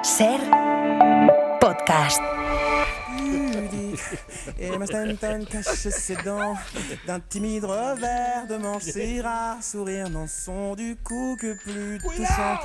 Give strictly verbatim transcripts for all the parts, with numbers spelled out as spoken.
Ser podcast. Et ma Stanton cache ses dents d'un timide revers de manche. Ses rares sourires n'en sont du coup que plus touchants.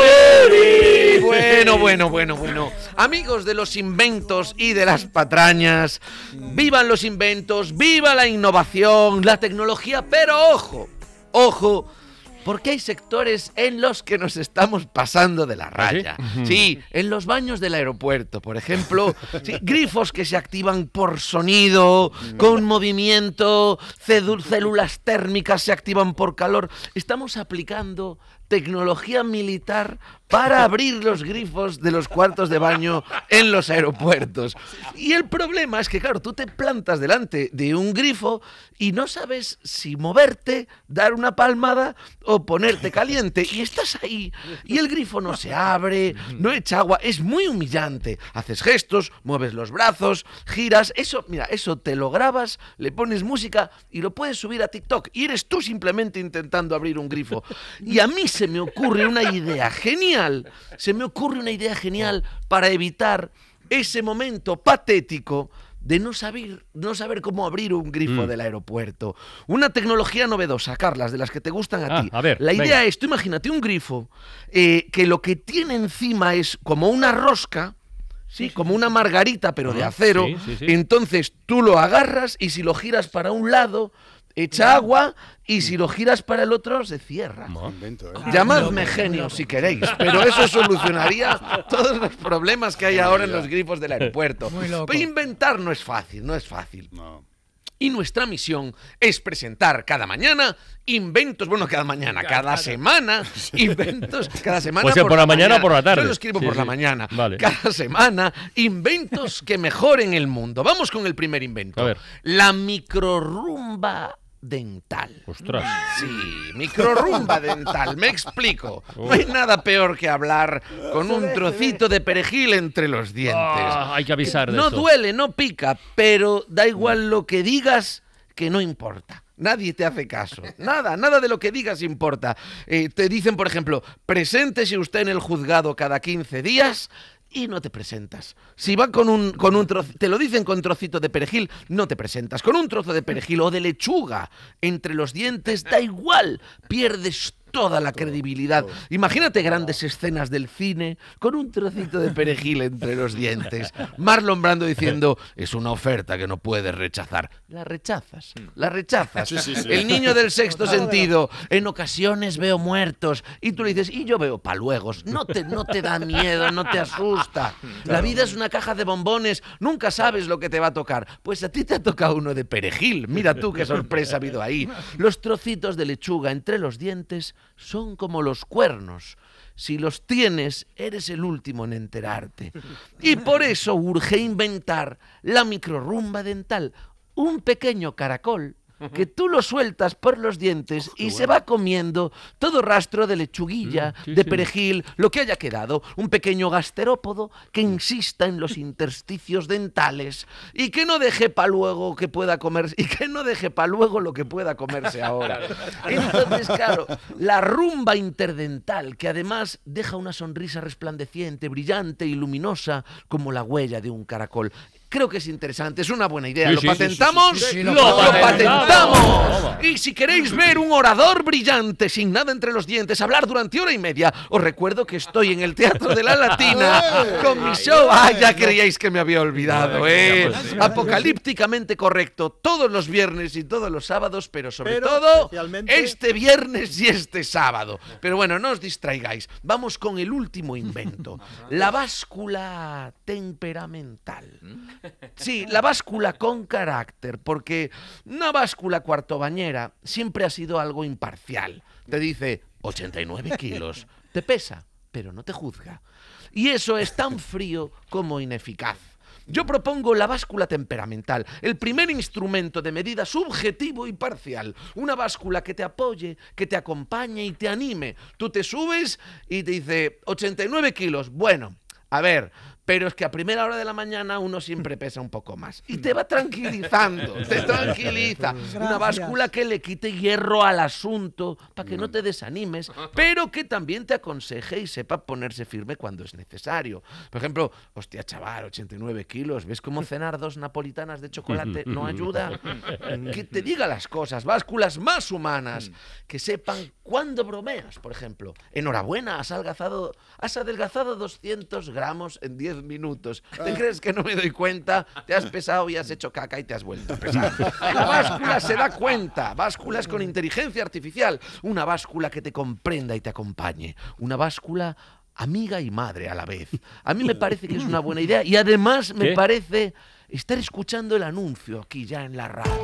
Bueno, bueno, bueno, bueno. Amigos de los inventos y de las patrañas, vivan los inventos, viva la innovación, la tecnología, pero ojo, ojo, porque hay sectores en los que nos estamos pasando de la raya. ¿Sí? Sí, en los baños del aeropuerto, por ejemplo, sí, grifos que se activan por sonido, con movimiento, cédu- células térmicas se activan por calor. Estamos aplicando tecnología militar para abrir los grifos de los cuartos de baño en los aeropuertos. Y el problema es que, claro, tú te plantas delante de un grifo y no sabes si moverte, dar una palmada o ponerte caliente. Y estás ahí y el grifo no se abre, no echa agua. Es muy humillante. Haces gestos, mueves los brazos, giras. Eso, mira, eso te lo grabas, le pones música y lo puedes subir a TikTok. Y eres tú simplemente intentando abrir un grifo. Y a mí se me ocurre una idea genial. Se me ocurre una idea genial para evitar ese momento patético de no saber, no saber cómo abrir un grifo mm. del aeropuerto. Una tecnología novedosa, Carlas, de las que te gustan a ah, ti. A ver, La idea venga. es, tú imagínate un grifo eh, que lo que tiene encima es como una rosca, ¿sí? Sí, como una margarita, pero ah, de acero. Sí, sí, sí. Entonces tú lo agarras y si lo giras para un lado, echa agua, y si lo giras para el otro, se cierra. No. Invento, ¿eh? Llamadme genio si queréis, pero eso solucionaría todos los problemas que hay ahora en los grifos del aeropuerto. Pero inventar no es fácil, no es fácil. No. Y nuestra misión es presentar cada mañana inventos, bueno, cada mañana, cada semana, inventos, cada semana O sea, por, por la mañana o por la tarde. Yo lo escribo sí, por sí. la mañana. Vale. Cada semana, inventos que mejoren el mundo. Vamos con el primer invento. A ver. La microrumba dental. Ostras. Sí, microrumba dental, me explico. No hay nada peor que hablar con un trocito de perejil entre los dientes. Ah, hay que avisar de No esto. duele, no pica, pero da igual lo que digas, que no importa. Nadie te hace caso. Nada, nada de lo que digas importa. Eh, te dicen, por ejemplo, preséntese usted en el juzgado cada quince días y no te presentas. Si va con un, con un trozo, te lo dicen con trocito de perejil, no te presentas. Con un trozo de perejil o de lechuga entre los dientes, da igual, pierdes toda la credibilidad. Imagínate grandes escenas del cine con un trocito de perejil entre los dientes. Marlon Brando diciendo, es una oferta que no puedes rechazar. La rechazas, la rechazas. Sí, sí, sí. El niño del sexto sentido, en ocasiones veo muertos. Y tú le dices, y yo veo paluegos. No te, no te da miedo, no te asusta. La vida es una caja de bombones, nunca sabes lo que te va a tocar. Pues a ti te ha tocado uno de perejil. Mira tú qué sorpresa ha habido ahí. Los trocitos de lechuga entre los dientes son como los cuernos. Si los tienes, eres el último en enterarte. Y por eso urge inventar la microrumba dental, un pequeño caracol que tú lo sueltas por los dientes y se va comiendo todo rastro de lechuguilla, Mm, sí, de sí. perejil, lo que haya quedado. Un pequeño gasterópodo que insista en los intersticios dentales y que no deje para luego que pueda comerse, y que no deje para luego lo que pueda comerse ahora. Entonces, claro, la rumba interdental, que además deja una sonrisa resplandeciente, brillante y luminosa como la huella de un caracol. Creo que es interesante, es una buena idea. Sí, ¿Lo sí, patentamos? sí, sí, sí, sí, ¡Lo, lo lo patentamos! patentamos! Y si queréis ver un orador brillante, sin nada entre los dientes, hablar durante hora y media, os recuerdo que estoy en el Teatro de la Latina con mi show. ¡Ah, ya creíais que me había olvidado, eh! Apocalípticamente correcto, todos los viernes y todos los sábados, pero sobre Pero todo especialmente- este viernes y este sábado. Pero bueno, no os distraigáis. Vamos con el último invento. La báscula temperamental. Sí, la báscula con carácter, porque una báscula cuartobañera siempre ha sido algo imparcial. Te dice ochenta y nueve kilos, te pesa, pero no te juzga. Y eso es tan frío como ineficaz. Yo propongo la báscula temperamental, el primer instrumento de medida subjetivo y parcial. Una báscula que te apoye, que te acompañe y te anime. Tú te subes y te dice ochenta y nueve kilos. Bueno, a ver, pero es que a primera hora de la mañana uno siempre pesa un poco más. Y te va tranquilizando, te tranquiliza. Una báscula que le quite hierro al asunto para que no te desanimes, pero que también te aconseje y sepa ponerse firme cuando es necesario. Por ejemplo, hostia, chaval, ochenta y nueve kilos, ¿ves cómo cenar dos napolitanas de chocolate no ayuda? Que te diga las cosas, básculas más humanas, que sepan cuándo bromeas, por ejemplo. Enhorabuena, has adelgazado, has adelgazado doscientos gramos en diez minutos. ¿Te crees que no me doy cuenta? Te has pesado y has hecho caca y te has vuelto a pesar. La báscula se da cuenta. Básculas con inteligencia artificial. Una báscula que te comprenda y te acompañe. Una báscula amiga y madre a la vez. A mí me parece que es una buena idea y además me ¿Qué? parece estar escuchando el anuncio aquí ya en la radio.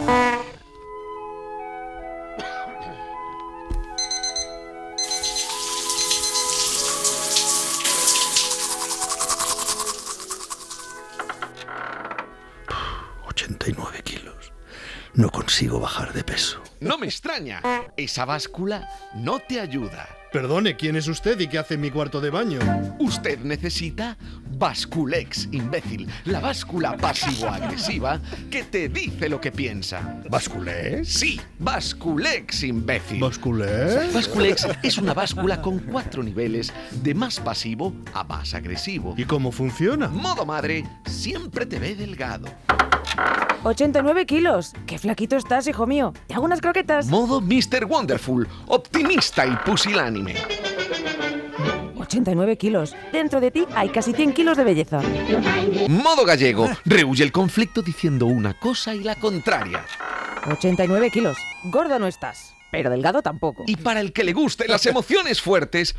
ochenta y nueve kilos. No consigo bajar de peso. No me extraña. Esa báscula no te ayuda. Perdone, ¿quién es usted y qué hace en mi cuarto de baño? Usted necesita Basculex, imbécil. La báscula pasivo-agresiva que te dice lo que piensa. ¿Basculé? Sí, Basculex, imbécil. ¿Basculé? Basculex es una báscula con cuatro niveles de más pasivo a más agresivo. ¿Y cómo funciona? Modo madre siempre te ve delgado. ochenta y nueve kilos. Qué flaquito estás, hijo mío. ¿Te hago unas croquetas? Modo mister Wonderful, optimista y pusilánime. ochenta y nueve kilos. Dentro de ti hay casi cien kilos de belleza. Modo gallego, rehuye el conflicto diciendo una cosa y la contraria. ochenta y nueve kilos. Gordo no estás, pero delgado tampoco. Y para el que le gusten las emociones fuertes,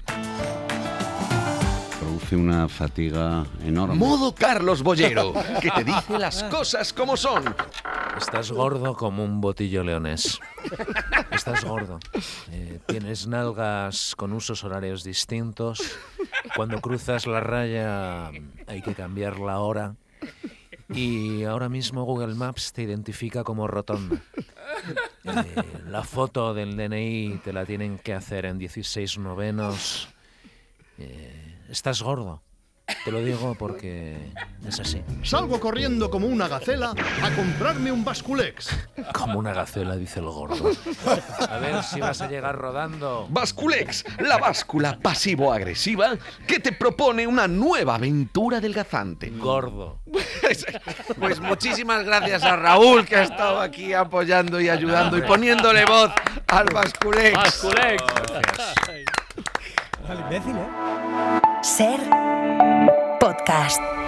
Produce una fatiga enorme. modo Carlos Bollero, que te dice las cosas como son. Estás gordo como un botillo leonés. Estás gordo. Eh, tienes nalgas con usos horarios distintos. Cuando cruzas la raya hay que cambiar la hora. Y ahora mismo Google Maps te identifica como rotonda. Eh, la foto del D N I te la tienen que hacer en dieciséis novenos. Eh, estás gordo. Te lo digo porque es así. Salgo corriendo como una gacela a comprarme un Basculex. Como una gacela, dice el gordo. A ver si vas a llegar rodando. Basculex, la báscula pasivo-agresiva que te propone una nueva aventura adelgazante. Gordo. Pues muchísimas gracias a Raúl, que ha estado aquí apoyando y ayudando y poniéndole voz al Basculex. Basculex. Al imbécil, ¿eh? Ser podcast.